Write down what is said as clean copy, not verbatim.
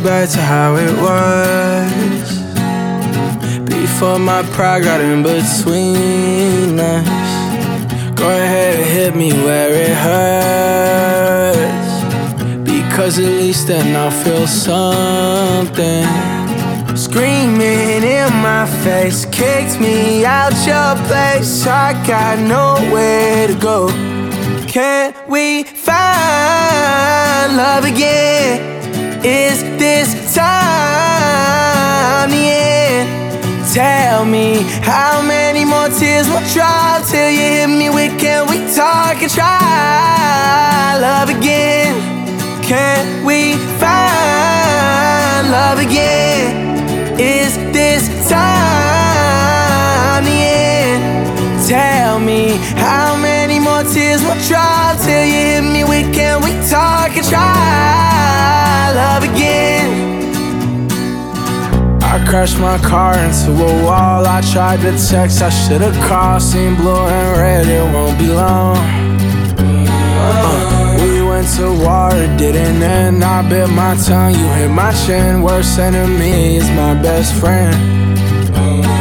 back to how it was before my pride got in between us. Go ahead and hit me where it hurts, because at least then I'll feel something. Screaming in my face, kicked me out your place. I got nowhere to go. Can we find love again? Is this time the end? Tell me how many more tears will drop till you hit me with, can we talk and try love again? Can we find love again? Is this time the end? Tell me how many more tears will drop till you hit me with, can we talk and try love again? I crashed my car into a wall. I tried to text, I should've called. Seen blue and red, it won't be long. We went to war, it didn't end. I bit my tongue, you hit my chin. Worst enemy is my best friend.